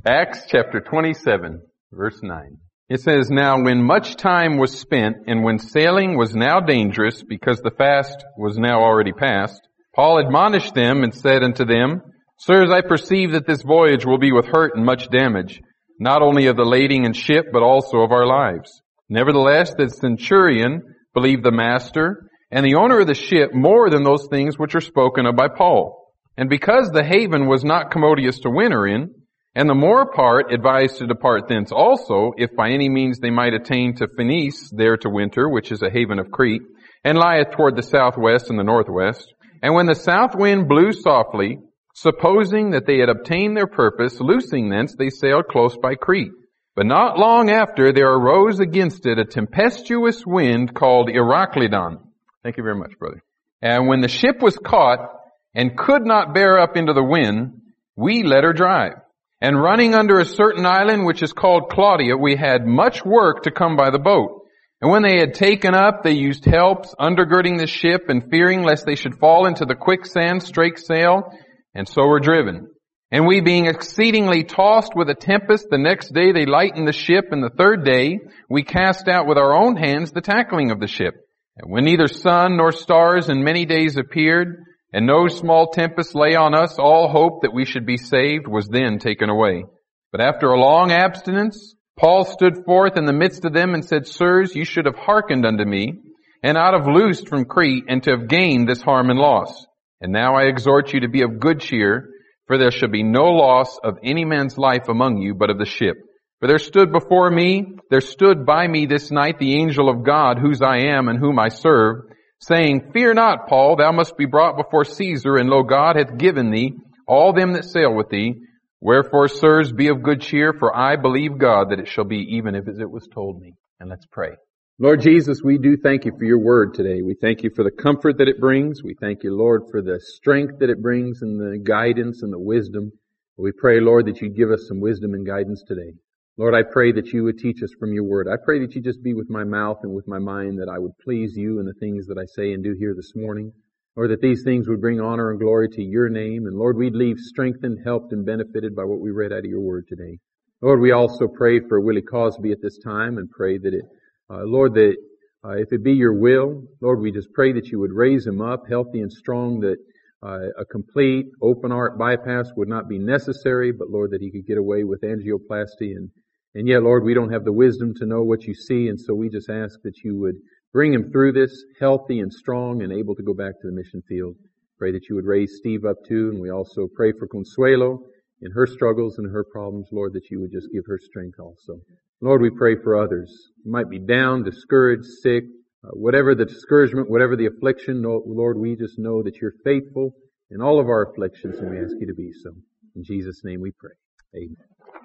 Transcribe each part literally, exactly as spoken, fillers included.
Acts chapter twenty-seven, verse nine. It says, "Now when much time was spent, and when sailing was now dangerous, because the fast was now already past, Paul admonished them and said unto them, Sirs, I perceive that this voyage will be with hurt and much damage, not only of the lading and ship, but also of our lives. Nevertheless, the centurion believed the master, and the owner of the ship more than those things which are spoken of by Paul. And because the haven was not commodious to winter in, and the more part advised to depart thence also, if by any means they might attain to Phoenice, there to winter, which is a haven of Crete, and lieth toward the southwest and the northwest. And when the south wind blew softly, supposing that they had obtained their purpose, loosing thence, they sailed close by Crete. But not long after there arose against it a tempestuous wind called Euroclydon." Thank you very much, brother. "And when the ship was caught and could not bear up into the wind, we let her drive. And running under a certain island which is called Claudia, we had much work to come by the boat. And when they had taken up, they used helps, undergirding the ship, and fearing lest they should fall into the quicksand, strake sail, and so were driven. And we being exceedingly tossed with a tempest, the next day they lightened the ship, and the third day we cast out with our own hands the tackling of the ship. And when neither sun nor stars in many days appeared, and no small tempest lay on us, all hope that we should be saved was then taken away. But after a long abstinence, Paul stood forth in the midst of them and said, Sirs, you should have hearkened unto me, and not have loosed from Crete, and to have gained this harm and loss. And now I exhort you to be of good cheer, for there shall be no loss of any man's life among you, but of the ship. For there stood before me, there stood by me this night the angel of God, whose I am and whom I serve, saying, Fear not, Paul, thou must be brought before Caesar, and lo, God hath given thee all them that sail with thee. Wherefore, sirs, be of good cheer, for I believe God that it shall be even if it was told me." And let's pray. Lord Jesus, we do thank you for your word today. We thank you for the comfort that it brings. We thank you, Lord, for the strength that it brings and the guidance and the wisdom. We pray, Lord, that you'd give us some wisdom and guidance today. Lord, I pray that you would teach us from your word. I pray that you just be with my mouth and with my mind, that I would please you in the things that I say and do here this morning. Lord, that these things would bring honor and glory to your name. And Lord, we'd leave strengthened, helped, and benefited by what we read out of your word today. Lord, we also pray for Willie Cosby at this time and pray that it, uh, Lord, that uh, if it be your will, Lord, we just pray that you would raise him up healthy and strong, that uh, a complete open heart bypass would not be necessary, but Lord, that he could get away with angioplasty. And, and yet, Lord, we don't have the wisdom to know what you see. And so we just ask that you would bring him through this healthy and strong and able to go back to the mission field. Pray that you would raise Steve up too. And we also pray for Consuelo in her struggles and her problems, Lord, that you would just give her strength also. Lord, we pray for others who might be down, discouraged, sick, uh, whatever the discouragement, whatever the affliction, Lord, we just know that you're faithful in all of our afflictions, and we ask you to be so. In Jesus' name we pray. Amen.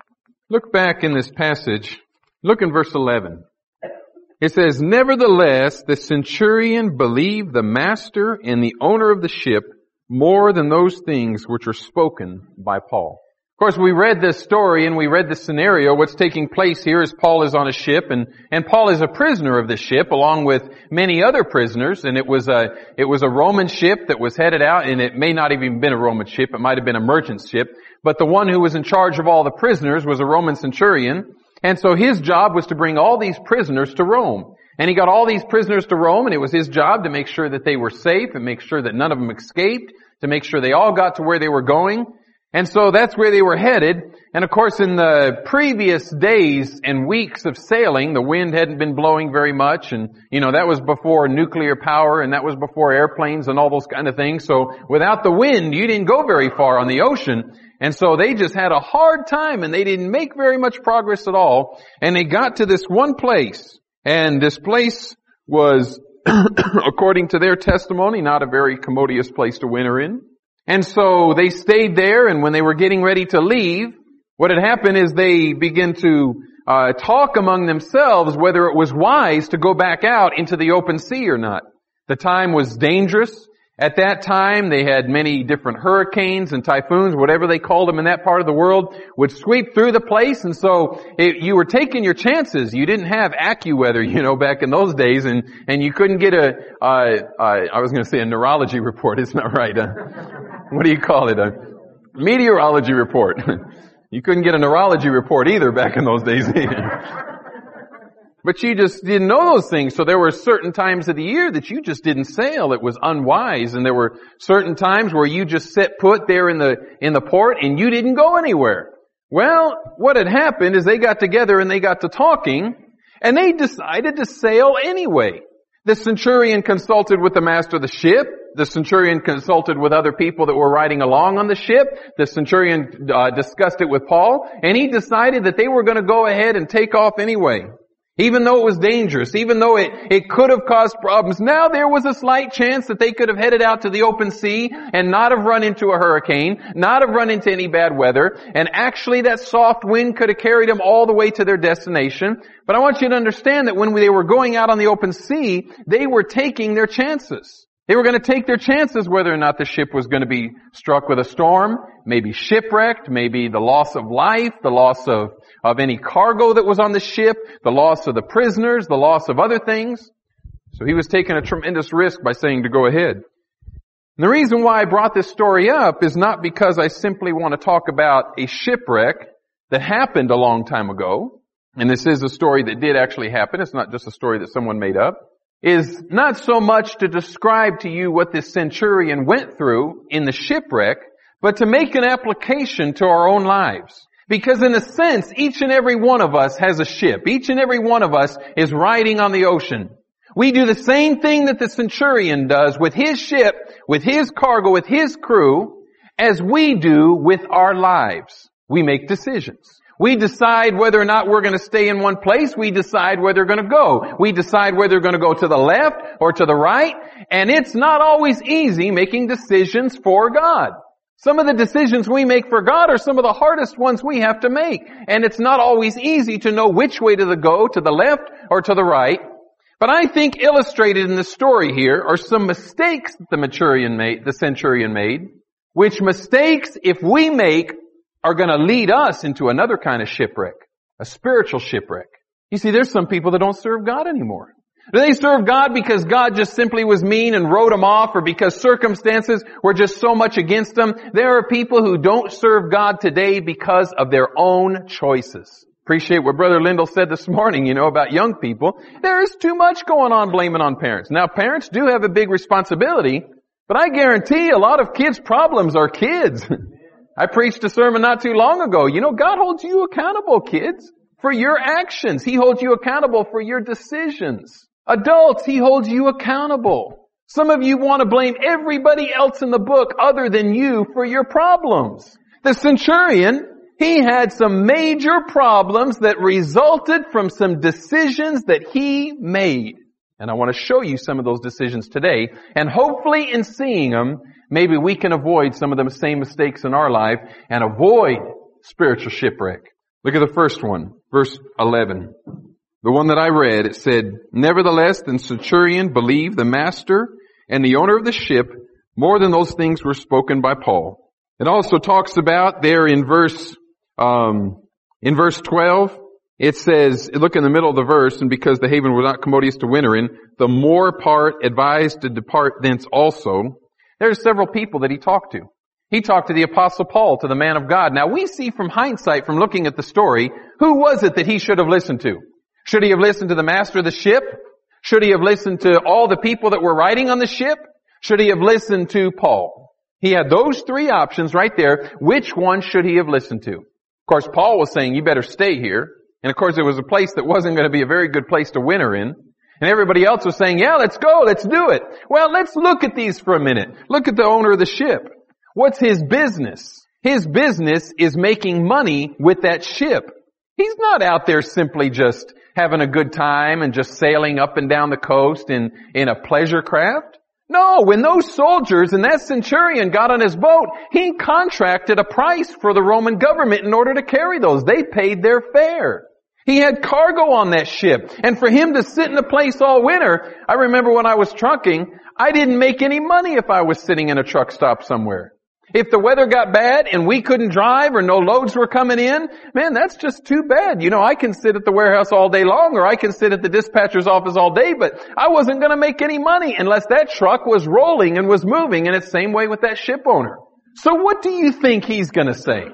Look back in this passage. Look in verse eleven. It says, Nevertheless, the centurion believed the master and the owner of the ship more than those things which are spoken by Paul. Of course, we read this story and we read this scenario. What's taking place here is Paul is on a ship, and, and Paul is a prisoner of this ship along with many other prisoners. And it was a, it was a Roman ship that was headed out, and it may not have even been a Roman ship. It might have been a merchant ship. But the one who was in charge of all the prisoners was a Roman centurion. And so his job was to bring all these prisoners to Rome. And he got all these prisoners to Rome, and it was his job to make sure that they were safe and make sure that none of them escaped, to make sure they all got to where they were going. And so that's where they were headed. And of course, in the previous days and weeks of sailing, the wind hadn't been blowing very much. And, you know, that was before nuclear power, and that was before airplanes and all those kind of things. So without the wind, you didn't go very far on the ocean. And so they just had a hard time, and they didn't make very much progress at all. And they got to this one place. And this place was, according to their testimony, not a very commodious place to winter in. And so they stayed there, and when they were getting ready to leave, what had happened is they began to uh, talk among themselves whether it was wise to go back out into the open sea or not. The time was dangerous. At that time, they had many different hurricanes and typhoons, whatever they called them in that part of the world, would sweep through the place. And so it, you were taking your chances. You didn't have AccuWeather, you know, back in those days, and, and you couldn't get a, uh, uh, I was going to say a neurology report. It's not right. Uh, what do you call it? A meteorology report. You couldn't get a neurology report either back in those days. But you just didn't know those things. So there were certain times of the year that you just didn't sail. It was unwise. And there were certain times where you just set put there in the, in the port and you didn't go anywhere. Well, what had happened is they got together and they got to talking and they decided to sail anyway. The centurion consulted with the master of the ship. The centurion consulted with other people that were riding along on the ship. The centurion uh, discussed it with Paul, and he decided that they were going to go ahead and take off anyway. Even though it was dangerous, even though it, it could have caused problems, now there was a slight chance that they could have headed out to the open sea and not have run into a hurricane, not have run into any bad weather, and actually that soft wind could have carried them all the way to their destination. But I want you to understand that when they were going out on the open sea, they were taking their chances. They were going to take their chances whether or not the ship was going to be struck with a storm, maybe shipwrecked, maybe the loss of life, the loss of, of any cargo that was on the ship, the loss of the prisoners, the loss of other things. So he was taking a tremendous risk by saying to go ahead. And the reason why I brought this story up is not because I simply want to talk about a shipwreck that happened a long time ago. And this is a story that did actually happen. It's not just a story that someone made up. Is not so much to describe to you what this centurion went through in the shipwreck, but to make an application to our own lives. Because in a sense, each and every one of us has a ship. Each and every one of us is riding on the ocean. We do the same thing that the centurion does with his ship, with his cargo, with his crew, as we do with our lives. We make decisions. We decide whether or not we're going to stay in one place. We decide where they're going to go. We decide whether they're going to go to the left or to the right. And it's not always easy making decisions for God. Some of the decisions we make for God are some of the hardest ones we have to make. And it's not always easy to know which way to go, to the left or to the right. But I think illustrated in the story here are some mistakes that the centurion made, the centurion made, which mistakes, if we make, are going to lead us into another kind of shipwreck, a spiritual shipwreck. You see, there's some people that don't serve God anymore. Do they serve God because God just simply was mean and wrote them off, or because circumstances were just so much against them? There are people who don't serve God today because of their own choices. Appreciate what Brother Lindell said this morning, you know, about young people. There is too much going on blaming on parents. Now, parents do have a big responsibility, but I guarantee a lot of kids' problems are kids. I preached a sermon not too long ago. You know, God holds you accountable, kids, for your actions. He holds you accountable for your decisions. Adults, He holds you accountable. Some of you want to blame everybody else in the book other than you for your problems. The centurion, he had some major problems that resulted from some decisions that he made. And I want to show you some of those decisions today. And hopefully in seeing them, maybe we can avoid some of the same mistakes in our life and avoid spiritual shipwreck. Look at the first one, verse eleven. The one that I read, it said, "Nevertheless, the centurion believed the master and the owner of the ship more than those things were spoken by Paul." It also talks about there in verse, um, in verse twelve, it says, look in the middle of the verse, "And because the haven was not commodious to winter in, the more part advised to depart thence also." There's several people that he talked to. He talked to the Apostle Paul, to the man of God. Now we see from hindsight, from looking at the story, who was it that he should have listened to? Should he have listened to the master of the ship? Should he have listened to all the people that were riding on the ship? Should he have listened to Paul? He had those three options right there. Which one should he have listened to? Of course, Paul was saying, you better stay here. And of course, it was a place that wasn't going to be a very good place to winter in. And everybody else was saying, yeah, let's go, let's do it. Well, let's look at these for a minute. Look at the owner of the ship. What's his business? His business is making money with that ship. He's not out there simply just having a good time and just sailing up and down the coast in, in a pleasure craft. No, when those soldiers and that centurion got on his boat, he contracted a price for the Roman government in order to carry those. They paid their fare. He had cargo on that ship. And for him to sit in a place all winter, I remember when I was trucking, I didn't make any money if I was sitting in a truck stop somewhere. If the weather got bad and we couldn't drive or no loads were coming in, man, that's just too bad. You know, I can sit at the warehouse all day long, or I can sit at the dispatcher's office all day, but I wasn't going to make any money unless that truck was rolling and was moving. And it's the same way with that ship owner. So what do you think he's going to say?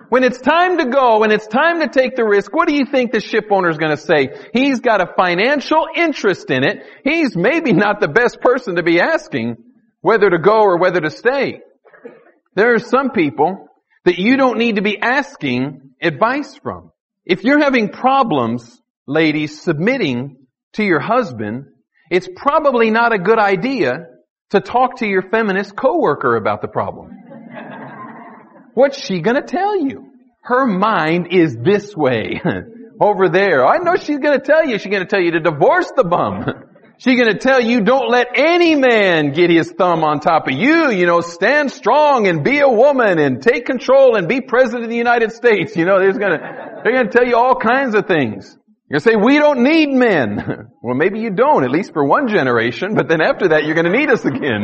When it's time to go, when it's time to take the risk, what do you think the ship owner is going to say? He's got a financial interest in it. He's maybe not the best person to be asking whether to go or whether to stay. There are some people that you don't need to be asking advice from. If you're having problems, ladies, submitting to your husband, it's probably not a good idea to talk to your feminist coworker about the problem. What's she gonna tell you? Her mind is this way, over there. I know she's gonna tell you. She's gonna tell you to divorce the bum. She's gonna tell you don't let any man get his thumb on top of you. You know, stand strong and be a woman and take control and be president of the United States. You know, there's gonna, they're gonna tell you all kinds of things. You're gonna say, we don't need men. Well, maybe you don't, at least for one generation, but then after that you're gonna need us again.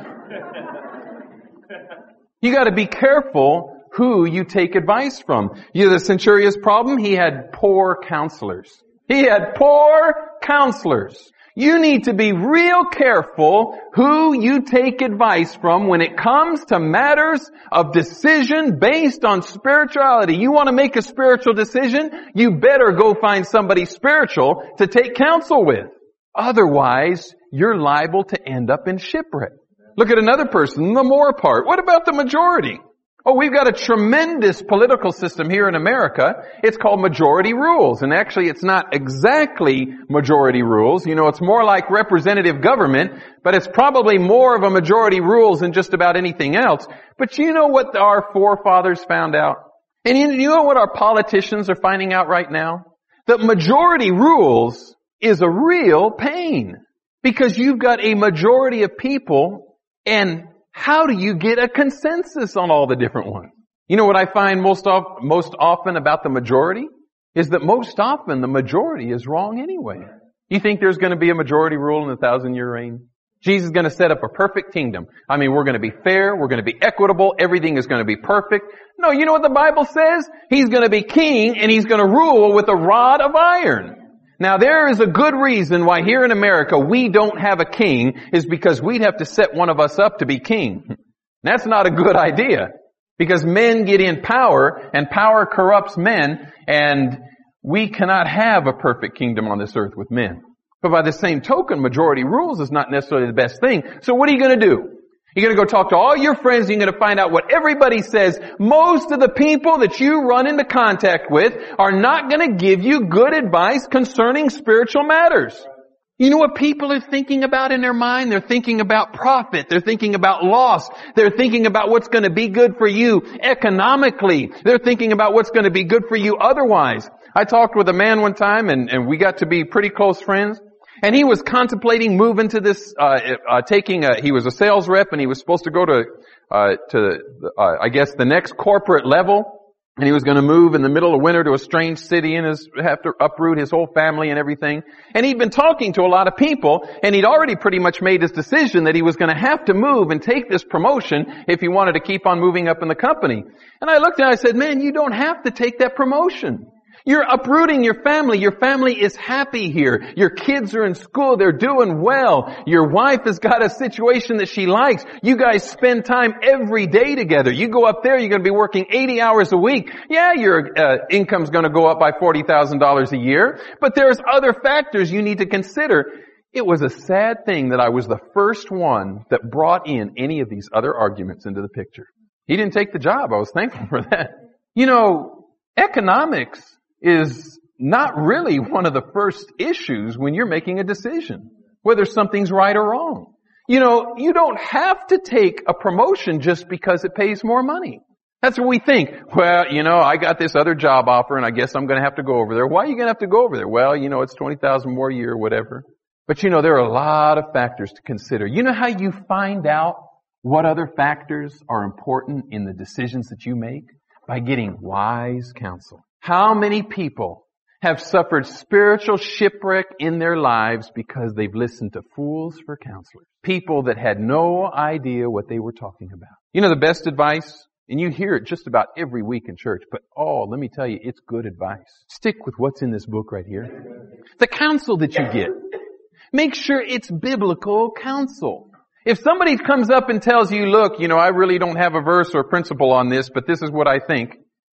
You gotta be careful who you take advice from. You know the centurion's problem? He had poor counselors. He had poor counselors. You need to be real careful who you take advice from when it comes to matters of decision based on spirituality. You want to make a spiritual decision? You better go find somebody spiritual to take counsel with. Otherwise, you're liable to end up in shipwreck. Look at another person, the more part. What about the majority? Oh, we've got a tremendous political system here in America. It's called majority rules. And actually, it's not exactly majority rules. You know, it's more like representative government, but it's probably more of a majority rules than just about anything else. But you know what our forefathers found out? And you know what our politicians are finding out right now? That majority rules is a real pain. Because you've got a majority of people, and how do you get a consensus on all the different ones? You know what I find most of, most often about the majority? Is that most often the majority is wrong anyway. You think there's going to be a majority rule in the thousand year reign? Jesus is going to set up a perfect kingdom. I mean, we're going to be fair, we're going to be equitable, everything is going to be perfect. No, you know what the Bible says? He's going to be king and he's going to rule with a rod of iron. Now there is a good reason why here in America we don't have a king, is because we'd have to set one of us up to be king. That's not a good idea, because men get in power and power corrupts men, and we cannot have a perfect kingdom on this earth with men. But by the same token, majority rules is not necessarily the best thing. So what are you going to do? You're going to go talk to all your friends and you're going to find out what everybody says. Most of the people that you run into contact with are not going to give you good advice concerning spiritual matters. You know what people are thinking about in their mind? They're thinking about profit. They're thinking about loss. They're thinking about what's going to be good for you economically. They're thinking about what's going to be good for you otherwise. I talked with a man one time and, and we got to be pretty close friends. And he was contemplating moving to this, uh, uh, taking a, he was a sales rep and he was supposed to go to, uh, to, uh, I guess the next corporate level. And he was going to move in the middle of winter to a strange city and his, have to uproot his whole family and everything. And he'd been talking to a lot of people and he'd already pretty much made his decision that he was going to have to move and take this promotion if he wanted to keep on moving up in the company. And I looked at him and I said, man, you don't have to take that promotion. You're uprooting your family. Your family is happy here. Your kids are in school. They're doing well. Your wife has got a situation that she likes. You guys spend time every day together. You go up there, you're going to be working eighty hours a week. Yeah, your uh, income's going to go up by forty thousand dollars a year. But there's other factors you need to consider. It was a sad thing that I was the first one that brought in any of these other arguments into the picture. He didn't take the job. I was thankful for that. You know, economics is not really one of the first issues when you're making a decision, whether something's right or wrong. You know, you don't have to take a promotion just because it pays more money. That's what we think. Well, you know, I got this other job offer and I guess I'm going to have to go over there. Why are you going to have to go over there? Well, you know, it's twenty thousand more a year, whatever. But you know, there are a lot of factors to consider. You know how you find out what other factors are important in the decisions that you make? By getting wise counsel. How many people have suffered spiritual shipwreck in their lives because they've listened to fools for counselors? People that had no idea what they were talking about. You know the best advice? And you hear it just about every week in church, but oh, let me tell you, it's good advice. Stick with what's in this book right here. The counsel that you get. Make sure it's biblical counsel. If somebody comes up and tells you, look, you know, I really don't have a verse or a principle on this, but this is what I think.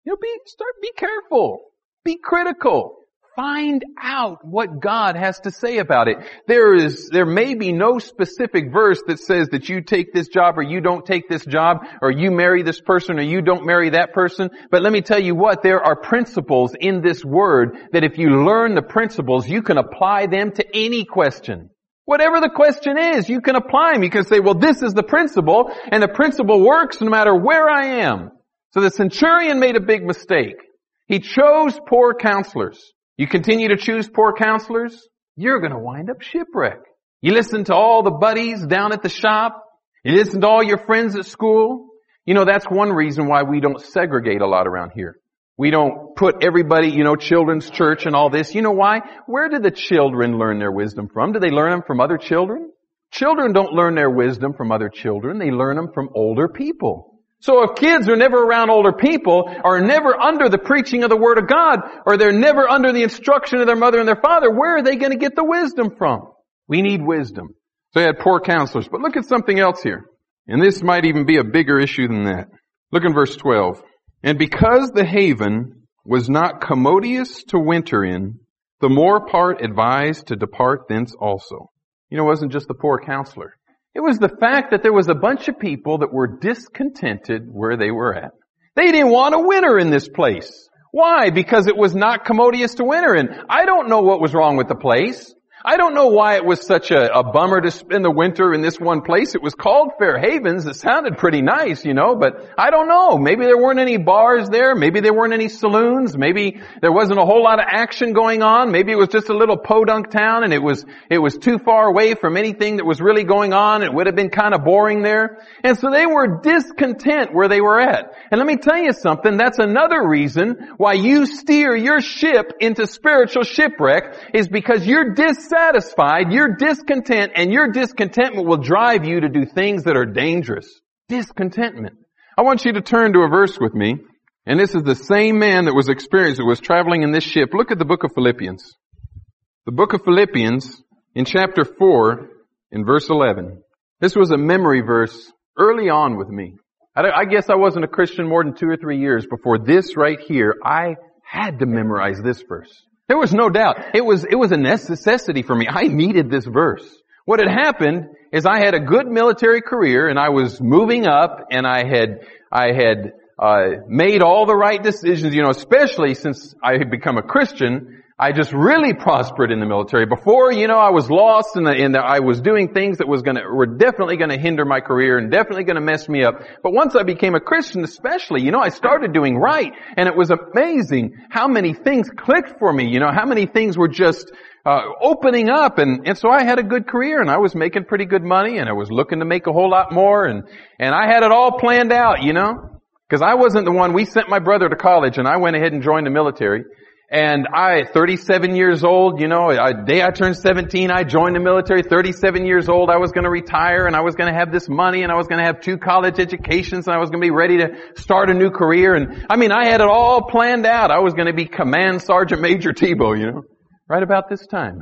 You know, be, start, be careful. Be critical. Find out what God has to say about it. There is, there may be no specific verse that says that you take this job or you don't take this job, or you marry this person or you don't marry that person. But let me tell you what, there are principles in this word that if you learn the principles, you can apply them to any question. Whatever the question is, you can apply them. You can say, well, this is the principle, and the principle works no matter where I am. So the centurion made a big mistake. He chose poor counselors. You continue to choose poor counselors, you're going to wind up shipwrecked. You listen to all the buddies down at the shop. You listen to all your friends at school. You know, that's one reason why we don't segregate a lot around here. We don't put everybody, you know, children's church and all this. You know why? Where do the children learn their wisdom from? Do they learn them from other children? Children don't learn their wisdom from other children. They learn them from older people. So if kids are never around older people, or never under the preaching of the Word of God, or they're never under the instruction of their mother and their father, where are they going to get the wisdom from? We need wisdom. So they had poor counselors. But look at something else here. And this might even be a bigger issue than that. Look in verse twelve. And because the haven was not commodious to winter in, the more part advised to depart thence also. You know, it wasn't just the poor counselor. It was the fact that there was a bunch of people that were discontented where they were at. They didn't want to winter in this place. Why? Because it was not commodious to winter in. I don't know what was wrong with the place. I don't know why it was such a, a bummer to spend the winter in this one place. It was called Fair Havens. It sounded pretty nice, you know, but I don't know. Maybe there weren't any bars there. Maybe there weren't any saloons. Maybe there wasn't a whole lot of action going on. Maybe it was just a little podunk town and it was, it was too far away from anything that was really going on. It would have been kind of boring there. And so they were discontent where they were at. And let me tell you something. That's another reason why you steer your ship into spiritual shipwreck, is because you're dissatisfied. Satisfied, you're discontent, and your discontentment will drive you to do things that are dangerous. Discontentment. I want you to turn to a verse with me, and this is the same man that was experienced, that was traveling in this ship. Look at the book of Philippians. The book of Philippians, in chapter four, in verse eleven. This was a memory verse early on with me. I, I guess I wasn't a Christian more than two or three years before this right here. I had to memorize this verse. There was no doubt. It was, it was a necessity for me. I needed this verse. What had happened is I had a good military career and I was moving up and I had, I had, uh, made all the right decisions, you know, especially since I had become a Christian. I just really prospered in the military. Before, you know, I was lost and in, in I was doing things that was gonna, were definitely gonna hinder my career and definitely gonna mess me up. But once I became a Christian especially, you know, I started doing right. And it was amazing how many things clicked for me, you know, how many things were just, uh, opening up. And, and so I had a good career and I was making pretty good money and I was looking to make a whole lot more and, and I had it all planned out, you know, because I wasn't the one. We sent my brother to college and I went ahead and joined the military. And I, thirty-seven years old, you know, the day I turned seventeen, I joined the military. thirty-seven years old, I was going to retire and I was going to have this money and I was going to have two college educations and I was going to be ready to start a new career. And I mean, I had it all planned out. I was going to be Command Sergeant Major Tebow, you know, right about this time.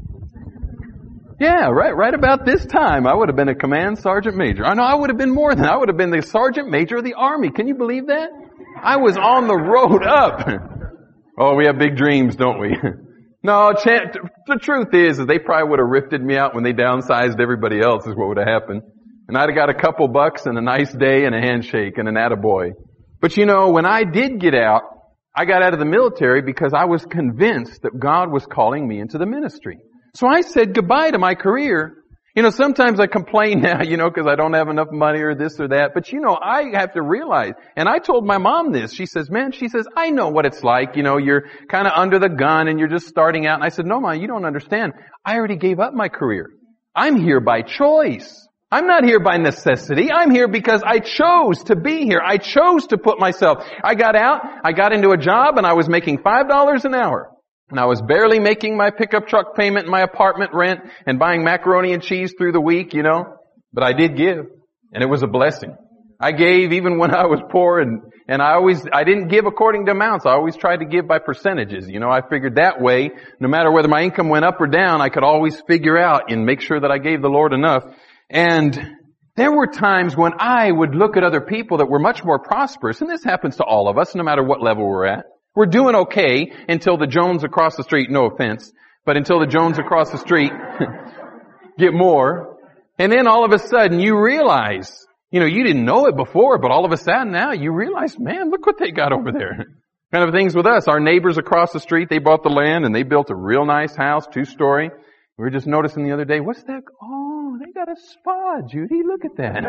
Yeah, right, right about this time, I would have been a Command Sergeant Major. I know I would have been more than that. I would have been the Sergeant Major of the Army. Can you believe that? I was on the road up. Oh, we have big dreams, don't we? No, the truth is, is they probably would have rifted me out when they downsized everybody else is what would have happened. And I'd have got a couple bucks and a nice day and a handshake and an attaboy. But you know, when I did get out, I got out of the military because I was convinced that God was calling me into the ministry. So I said goodbye to my career. You know, sometimes I complain now, you know, because I don't have enough money or this or that. But, you know, I have to realize, and I told my mom this. She says, man, she says, I know what it's like. You know, you're kind of under the gun and you're just starting out. And I said, no, Mom, you don't understand. I already gave up my career. I'm here by choice. I'm not here by necessity. I'm here because I chose to be here. I chose to put myself. I got out, I got into a job, and I was making five dollars an hour. And I was barely making my pickup truck payment and my apartment rent and buying macaroni and cheese through the week, you know. But I did give. And it was a blessing. I gave even when I was poor, and, and I always, I didn't give according to amounts. I always tried to give by percentages. You know, I figured that way, no matter whether my income went up or down, I could always figure out and make sure that I gave the Lord enough. And There were times when I would look at other people that were much more prosperous, and this happens to all of us, no matter what level we're at. We're doing okay until the Jones across the street, no offense, but until the Jones across the street get more. And then all of a sudden you realize, you know, you didn't know it before, but all of a sudden now you realize, man, look what they got over there. Kind of things with us. Our neighbors across the street, they bought the land and they built a real nice house, two-story. We were just noticing the other day, what's that? Oh, they got a spa, Judy. Look at that.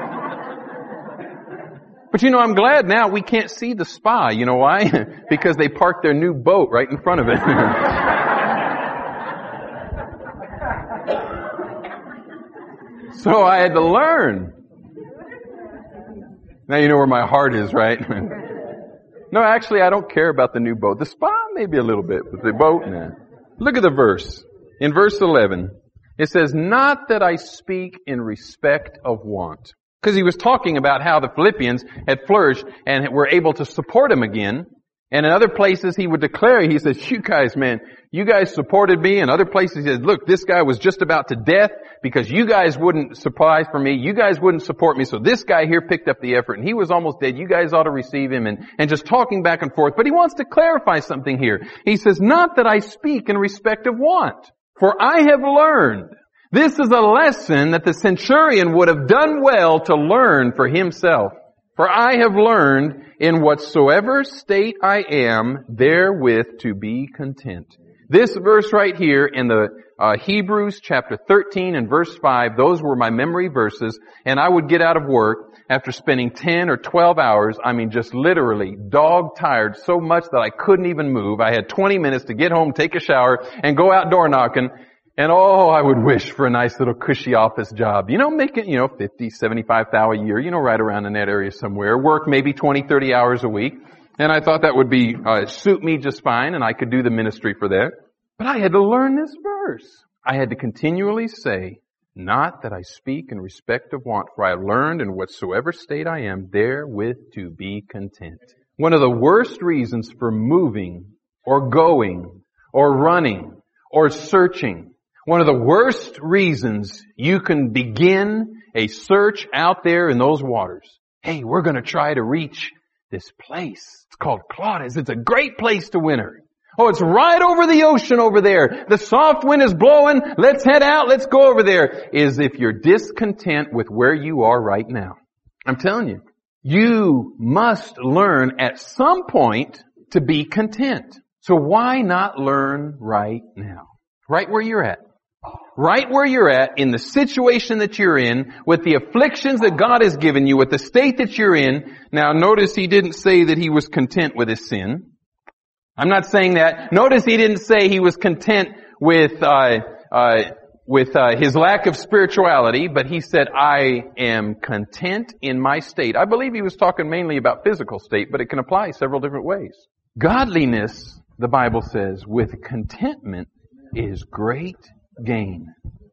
But you know, I'm glad now we can't see the spa. You know why? Because they parked their new boat right in front of it. So I had to learn. Now you know where my heart is, right? No, actually, I don't care about the new boat. The spa, maybe a little bit, but the boat, nah. Look at the verse. In verse eleven, it says, not that I speak in respect of want. Because he was talking about how the Philippians had flourished and were able to support him again. And in other places he would declare, he says, you guys, man, you guys supported me. In other places he says, look, this guy was just about to death because you guys wouldn't supply for me. You guys wouldn't support me. So this guy here picked up the effort and he was almost dead. You guys ought to receive him, and, and just talking back and forth. But he wants to clarify something here. He says, not that I speak in respect of want, for I have learned. This is a lesson that the centurion would have done well to learn for himself. For I have learned in whatsoever state I am, therewith to be content. This verse right here in the uh, Hebrews chapter thirteen and verse five, those were my memory verses, and I would get out of work after spending ten or twelve hours, I mean just literally dog tired so much that I couldn't even move. I had twenty minutes to get home, take a shower, and go out door knocking. And oh, I would wish for a nice little cushy office job. You know, make it, you know, fifty, seventy-five thousand a year, you know, right around in that area somewhere. Work maybe twenty, thirty hours a week. And I thought that would be, uh, suit me just fine, and I could do the ministry for that. But I had to learn this verse. I had to continually say, not that I speak in respect of want, for I have learned in whatsoever state I am, therewith to be content. One of the worst reasons for moving, or going, or running, or searching, one of the worst reasons you can begin a search out there in those waters. Hey, we're going to try to reach this place. It's called Claudius. It's a great place to winter. Oh, it's right over the ocean over there. The soft wind is blowing. Let's head out. Let's go over there. Is if you're discontent with where you are right now. I'm telling you, you must learn at some point to be content. So why not learn right now? Right where you're at. Right where you're at, in the situation that you're in, with the afflictions that God has given you, with the state that you're in. Now notice he didn't say that he was content with his sin. I'm not saying that. Notice he didn't say he was content with, uh, uh, with, uh, his lack of spirituality, but he said, I am content in my state. I believe he was talking mainly about physical state, but it can apply several different ways. Godliness, the Bible says, with contentment is great gain.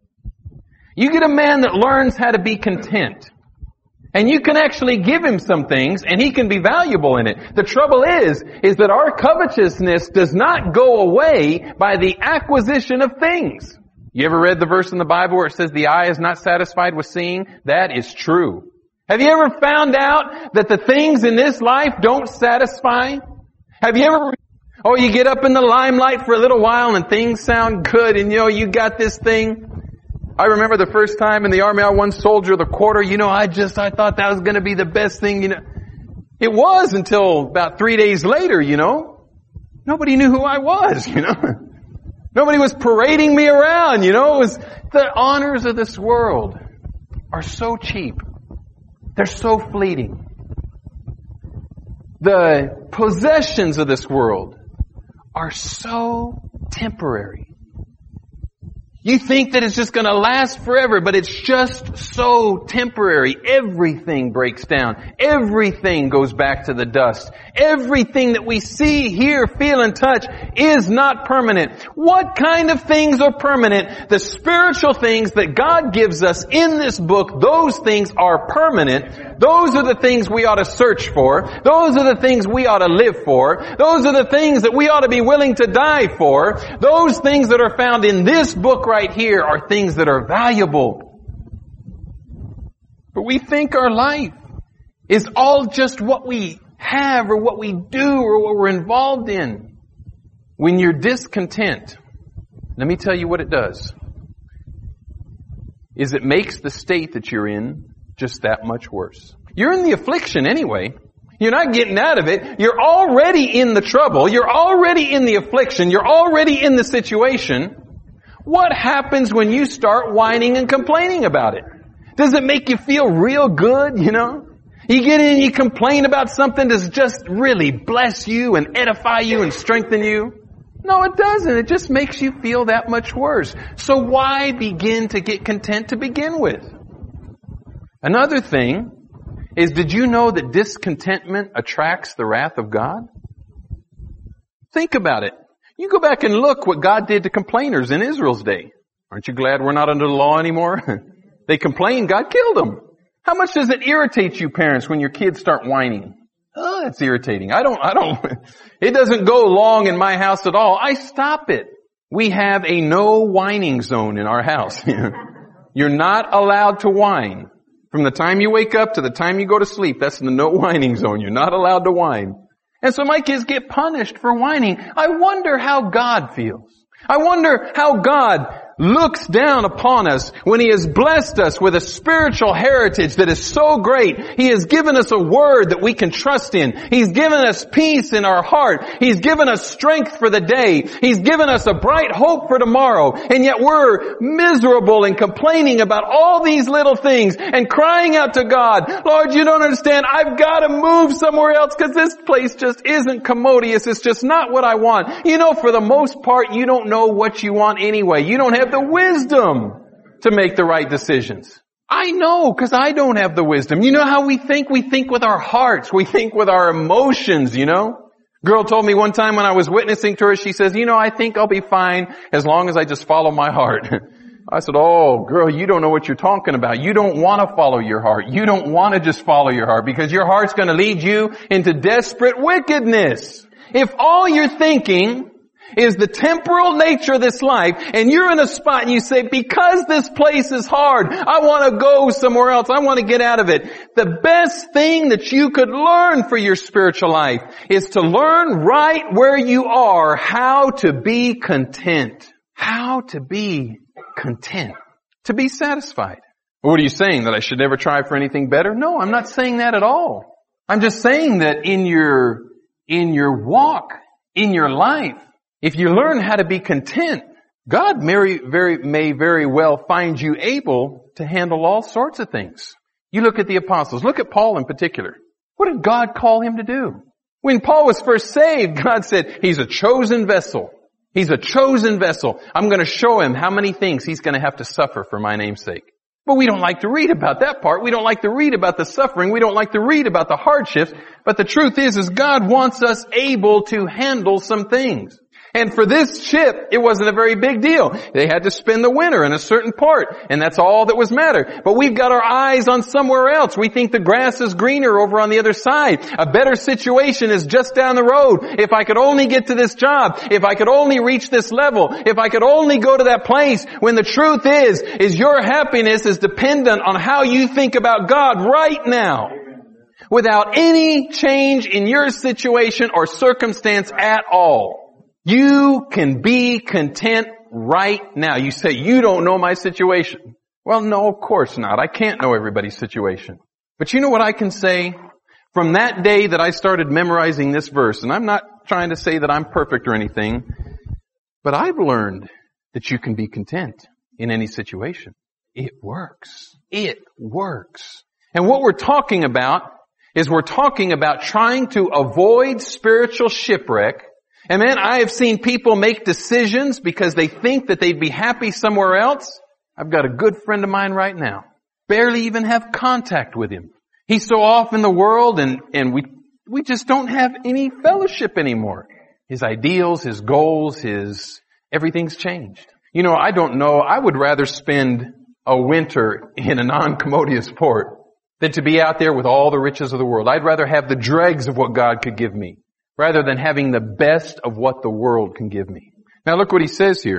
You get a man that learns how to be content, and you can actually give him some things, and he can be valuable in it. The trouble is, is that our covetousness does not go away by the acquisition of things. You ever read the verse in the Bible where it says the eye is not satisfied with seeing? That is true. Have you ever found out that the things in this life don't satisfy? Have you ever... Oh, you get up in the limelight for a little while and things sound good and you know, you got this thing. I remember the first time in the Army I won Soldier of the Quarter, you know, I just, I thought that was going to be the best thing, you know. It was until about three days later, you know. Nobody knew who I was, you know. Nobody was parading me around, you know. It was, the honors of this world are so cheap. They're so fleeting. The possessions of this world are so temporary. You think that it's just going to last forever, but it's just so temporary. Everything breaks down. Everything goes back to the dust. Everything that we see, hear, feel, and touch is not permanent. What kind of things are permanent? The spiritual things that God gives us in this book, those things are permanent. Those are the things we ought to search for. Those are the things we ought to live for. Those are the things that we ought to be willing to die for. Those things that are found in this book right here are things that are valuable. we think our life is all just what we have or what we do or what we're involved in. When you're discontent, let me tell you what it does. Is it makes the state that you're in just that much worse. You're in the affliction anyway. You're not getting out of it. You're already in the trouble. You're already in the affliction. You're already in the situation. What happens when you start whining and complaining about it? Does it make you feel real good, you know? You get in and you complain about something that's just really bless you and edify you and strengthen you? No, it doesn't. It just makes you feel that much worse. So why begin to get content to begin with? Another thing is, did you know that discontentment attracts the wrath of God? Think about it. You go back and look what God did to complainers in Israel's day. Aren't you glad we're not under the law anymore? They complained, God killed them. How much does it irritate you, parents, when your kids start whining? Oh, that's irritating. I don't, I don't, it doesn't go long in my house at all. I stop it. We have a no whining zone in our house. You're not allowed to whine. From the time you wake up to the time you go to sleep, that's the no whining zone. You're not allowed to whine. And so my kids get punished for whining. I wonder how God feels. I wonder how God looks down upon us when He has blessed us with a spiritual heritage that is so great. He has given us a word that we can trust in. He's given us peace in our heart. He's given us strength for the day. He's given us a bright hope for tomorrow. And yet we're miserable and complaining about all these little things and crying out to God, Lord, you don't understand. I've got to move somewhere else because this place just isn't commodious. It's just not what I want. You know, for the most part, you don't know what you want anyway. You don't have the wisdom to make the right decisions. I know, because I don't have the wisdom. You know how we think? We think with our hearts. We think with our emotions, you know? Girl told me one time when I was witnessing to her, she says, you know, I think I'll be fine as long as I just follow my heart. I said, oh, girl, you don't know what you're talking about. You don't want to follow your heart. You don't want to just follow your heart because your heart's going to lead you into desperate wickedness. If all you're thinking is the temporal nature of this life, and you're in a spot and you say, because this place is hard, I want to go somewhere else, I want to get out of it. The best thing that you could learn for your spiritual life is to learn right where you are how to be content. How to be content. To be satisfied. What are you saying? That I should never try for anything better? No, I'm not saying that at all. I'm just saying that in your, in your walk, in your life, if you learn how to be content, God may very, may very well find you able to handle all sorts of things. You look at the apostles. Look at Paul in particular. What did God call him to do? When Paul was first saved, God said, he's a chosen vessel. He's a chosen vessel. I'm going to show him how many things he's going to have to suffer for my name's sake. But we don't like to read about that part. We don't like to read about the suffering. We don't like to read about the hardships. But the truth is, is God wants us able to handle some things. And for this ship, it wasn't a very big deal. They had to spend the winter in a certain part, and that's all that was matter. But we've got our eyes on somewhere else. We think the grass is greener over on the other side. A better situation is just down the road. If I could only get to this job, if I could only reach this level, if I could only go to that place, when the truth is, is your happiness is dependent on how you think about God right now. Without any change in your situation or circumstance at all. You can be content right now. You say, you don't know my situation. Well, no, of course not. I can't know everybody's situation. But you know what I can say? From that day that I started memorizing this verse, and I'm not trying to say that I'm perfect or anything, but I've learned that you can be content in any situation. It works. It works. And what we're talking about is we're talking about trying to avoid spiritual shipwreck. And man, I have seen people make decisions because they think that they'd be happy somewhere else. I've got a good friend of mine right now. Barely even have contact with him. He's so off in the world and, and we, we just don't have any fellowship anymore. His ideals, his goals, his, everything's changed. You know, I don't know, I would rather spend a winter in a non-commodious port than to be out there with all the riches of the world. I'd rather have the dregs of what God could give me, rather than having the best of what the world can give me. Now look what he says here.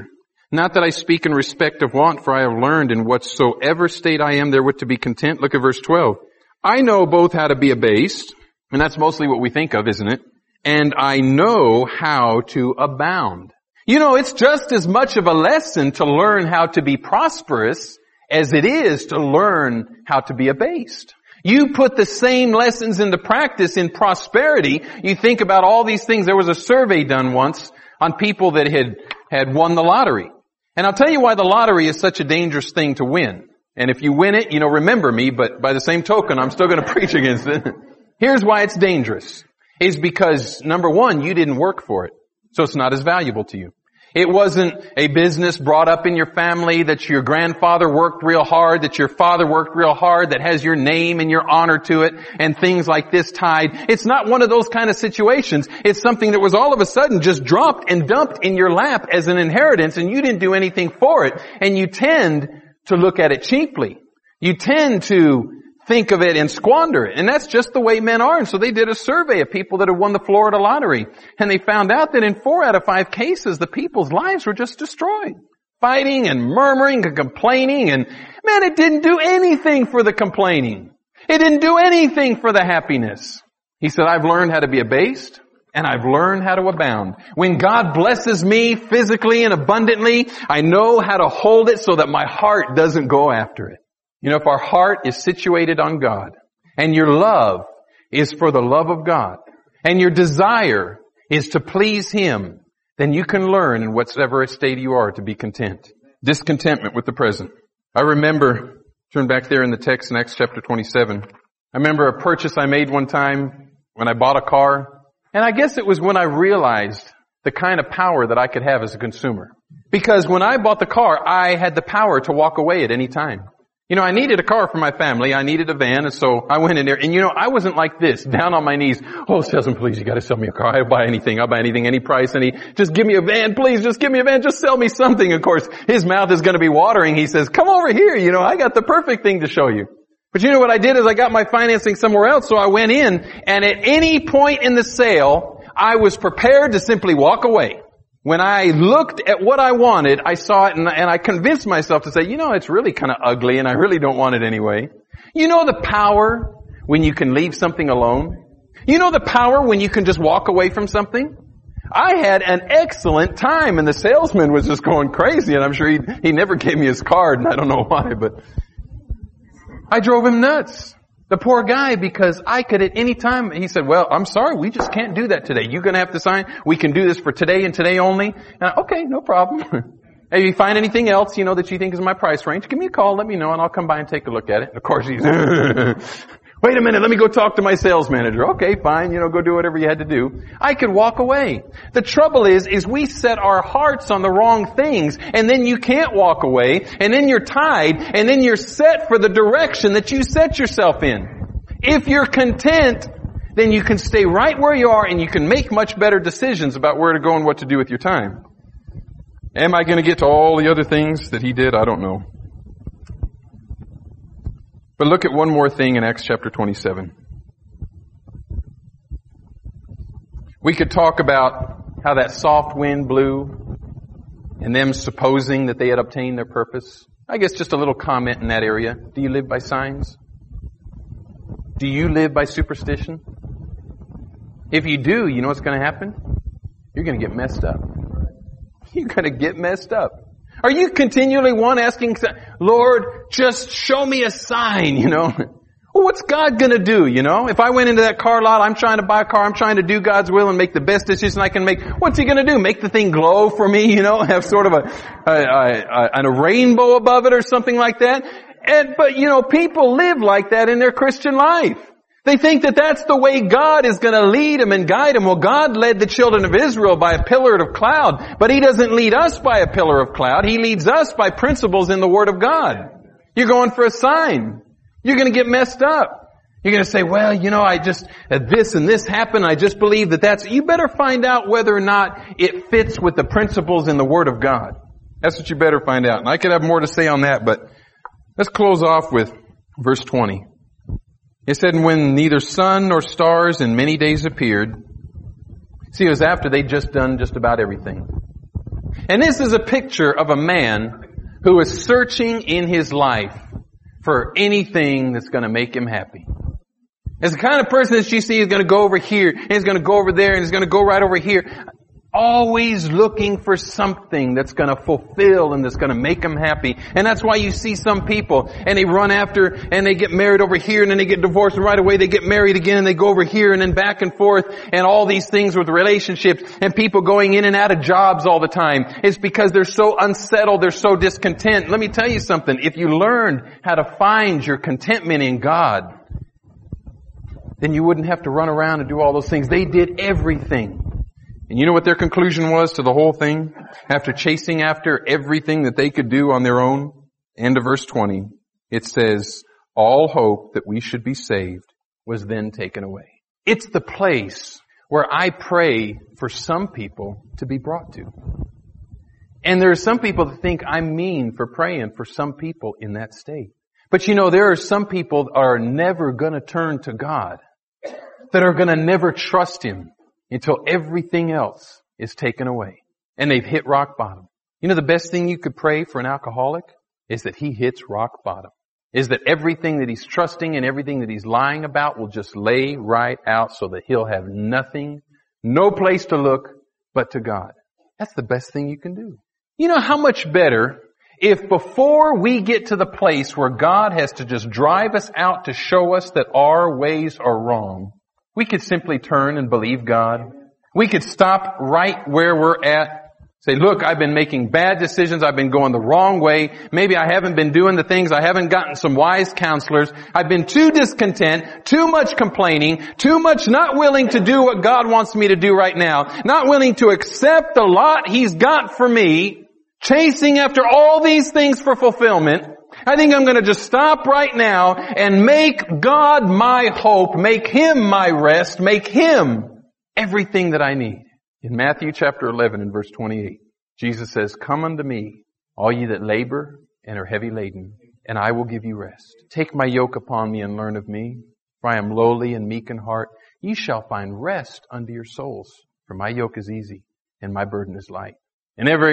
Not that I speak in respect of want, for I have learned in whatsoever state I am therewith to be content. Look at verse twelve. I know both how to be abased, and that's mostly what we think of, isn't it? And I know how to abound. You know, it's just as much of a lesson to learn how to be prosperous as it is to learn how to be abased. You put the same lessons into practice in prosperity. You think about all these things. There was a survey done once on people that had, had won the lottery. And I'll tell you why the lottery is such a dangerous thing to win. And if you win it, you know, remember me, but by the same token, I'm still going to preach against it. Here's why it's dangerous. Is because, number one, you didn't work for it. So it's not as valuable to you. It wasn't a business brought up in your family that your grandfather worked real hard, that your father worked real hard, that has your name and your honor to it, and things like this tied. It's not one of those kind of situations. It's something that was all of a sudden just dropped and dumped in your lap as an inheritance, and you didn't do anything for it. And you tend to look at it cheaply. You tend to think of it and squander it. And that's just the way men are. And so they did a survey of people that had won the Florida lottery. And they found out that in four out of five cases, the people's lives were just destroyed. Fighting and murmuring and complaining. And man, it didn't do anything for the complaining. It didn't do anything for the happiness. He said, I've learned how to be abased and I've learned how to abound. When God blesses me physically and abundantly, I know how to hold it so that my heart doesn't go after it. You know, if our heart is situated on God, and your love is for the love of God, and your desire is to please Him, then you can learn in whatever state you are to be content. Discontentment with the present. I remember, turn back there in the text in Acts chapter twenty-seven. I remember a purchase I made one time when I bought a car, and I guess it was when I realized the kind of power that I could have as a consumer. Because when I bought the car, I had the power to walk away at any time. You know, I needed a car for my family. I needed a van, and so I went in there. And you know, I wasn't like this, down on my knees. Oh, salesman, please, you got to sell me a car. I'll buy anything. I'll buy anything, any price, any. Just give me a van, please. Just give me a van. Just sell me something. Of course, his mouth is going to be watering. He says, "Come over here. You know, I got the perfect thing to show you." But you know what I did is I got my financing somewhere else. So I went in, and at any point in the sale, I was prepared to simply walk away. When I looked at what I wanted, I saw it and, and I convinced myself to say, you know, it's really kind of ugly and I really don't want it anyway. You know the power when you can leave something alone? You know the power when you can just walk away from something? I had an excellent time and the salesman was just going crazy, and I'm sure he, he never gave me his card, and I don't know why, but I drove him nuts. The poor guy, because I could at any time, he said, well, I'm sorry, we just can't do that today. You're going to have to sign. We can do this for today and today only. And I, okay, no problem. If you find anything else, you know, that you think is in my price range, give me a call, let me know, and I'll come by and take a look at it. And of course, he's, wait a minute, let me go talk to my sales manager. Okay, fine, you know, go do whatever you had to do. I could walk away. The trouble is, is we set our hearts on the wrong things, and then you can't walk away, and then you're tied, and then you're set for the direction that you set yourself in. If you're content, then you can stay right where you are, and you can make much better decisions about where to go and what to do with your time. Am I going to get to all the other things that he did? I don't know. But look at one more thing in Acts chapter twenty-seven. We could talk about how that soft wind blew and them supposing that they had obtained their purpose. I guess just a little comment in that area. Do you live by signs? Do you live by superstition? If you do, you know what's going to happen? You're going to get messed up. You're going to get messed up. Are you continually one asking, Lord, just show me a sign, you know? Well, what's God going to do, you know? If I went into that car lot, I'm trying to buy a car, I'm trying to do God's will and make the best decision I can make. What's He going to do? Make the thing glow for me, you know? Have sort of a, a, a, a rainbow above it or something like that? And, but, you know, people live like that in their Christian life. They think that that's the way God is going to lead them and guide them. Well, God led the children of Israel by a pillar of cloud, but He doesn't lead us by a pillar of cloud. He leads us by principles in the Word of God. You're going for a sign. You're going to get messed up. You're going to say, well, you know, I just, uh, this and this happened. I just believe that that's, you better find out whether or not it fits with the principles in the Word of God. That's what you better find out. And I could have more to say on that, but let's close off with verse twenty. It said, and when neither sun nor stars in many days appeared. See, it was after they'd just done just about everything. And this is a picture of a man who is searching in his life for anything that's going to make him happy. As the kind of person that you see is going to go over here, and is going to go over there, and is going to go right over here. Always looking for something that's going to fulfill and that's going to make them happy. And that's why you see some people, and they run after, and they get married over here, and then they get divorced, and right away they get married again, and they go over here, and then back and forth, and all these things with relationships, and people going in and out of jobs all the time. It's because they're so unsettled, they're so discontent. Let me tell you something. If you learned how to find your contentment in God, then you wouldn't have to run around and do all those things. They did everything. And you know what their conclusion was to the whole thing? After chasing after everything that they could do on their own? End of verse twenty. It says, all hope that we should be saved was then taken away. It's the place where I pray for some people to be brought to. And there are some people that think I'm mean for praying for some people in that state. But you know, there are some people that are never going to turn to God, that are going to never trust Him until everything else is taken away. And they've hit rock bottom. You know, the best thing you could pray for an alcoholic is that he hits rock bottom. Is that everything that he's trusting and everything that he's lying about will just lay right out so that he'll have nothing, no place to look but to God. That's the best thing you can do. You know how much better if before we get to the place where God has to just drive us out to show us that our ways are wrong, we could simply turn and believe God. We could stop right where we're at. Say, look, I've been making bad decisions. I've been going the wrong way. Maybe I haven't been doing the things. I haven't gotten some wise counselors. I've been too discontent, too much complaining, too much not willing to do what God wants me to do right now. Not willing to accept the lot He's got for me. Chasing after all these things for fulfillment. I think I'm going to just stop right now and make God my hope, make Him my rest, make Him everything that I need. In Matthew chapter eleven and verse twenty-eight, Jesus says, come unto me, all ye that labor and are heavy laden, and I will give you rest. Take my yoke upon me and learn of me, for I am lowly and meek in heart. Ye shall find rest unto your souls, for my yoke is easy and my burden is light. And every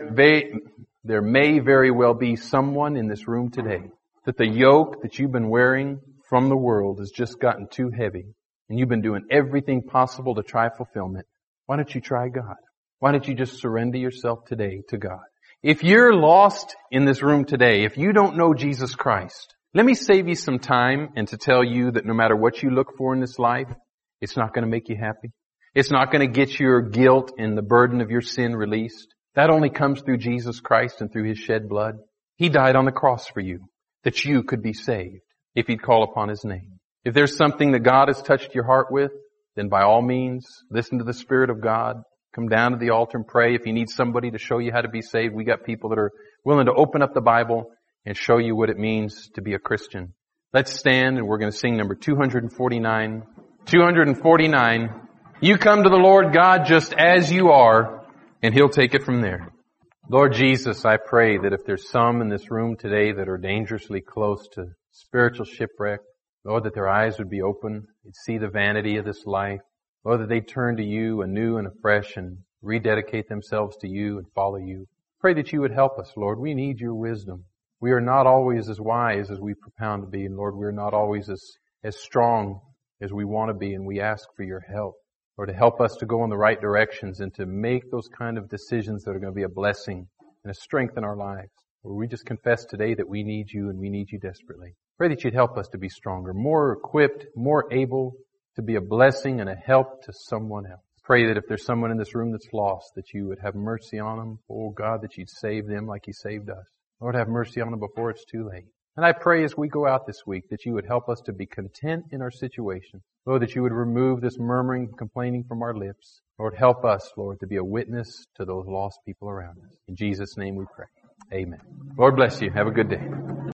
there may very well be someone in this room today that the yoke that you've been wearing from the world has just gotten too heavy, and you've been doing everything possible to try fulfillment. Why don't you try God? Why don't you just surrender yourself today to God? If you're lost in this room today, if you don't know Jesus Christ, let me save you some time and to tell you that no matter what you look for in this life, it's not going to make you happy. It's not going to get your guilt and the burden of your sin released. That only comes through Jesus Christ and through His shed blood. He died on the cross for you, that you could be saved if you'd call upon His name. If there's something that God has touched your heart with, then by all means, listen to the Spirit of God. Come down to the altar and pray. If you need somebody to show you how to be saved, we got people that are willing to open up the Bible and show you what it means to be a Christian. Let's stand and we're going to sing number two forty-nine. two forty-nine. You come to the Lord God just as you are, and He'll take it from there. Lord Jesus, I pray that if there's some in this room today that are dangerously close to spiritual shipwreck, Lord, that their eyes would be open, they'd see the vanity of this life. Lord, that they'd turn to You anew and afresh and rededicate themselves to You and follow You. Pray that You would help us, Lord. We need Your wisdom. We are not always as wise as we propound to be, and Lord, we're not always as, as strong as we want to be, and we ask for Your help. Or to help us to go in the right directions and to make those kind of decisions that are going to be a blessing and a strength in our lives. Where we just confess today that we need You and we need You desperately. Pray that You'd help us to be stronger, more equipped, more able to be a blessing and a help to someone else. Pray that if there's someone in this room that's lost, that You would have mercy on them. Oh God, that You'd save them like You saved us. Lord, have mercy on them before it's too late. And I pray as we go out this week that You would help us to be content in our situation. Lord, that You would remove this murmuring and complaining from our lips. Lord, help us, Lord, to be a witness to those lost people around us. In Jesus' name we pray. Amen. Lord bless you. Have a good day.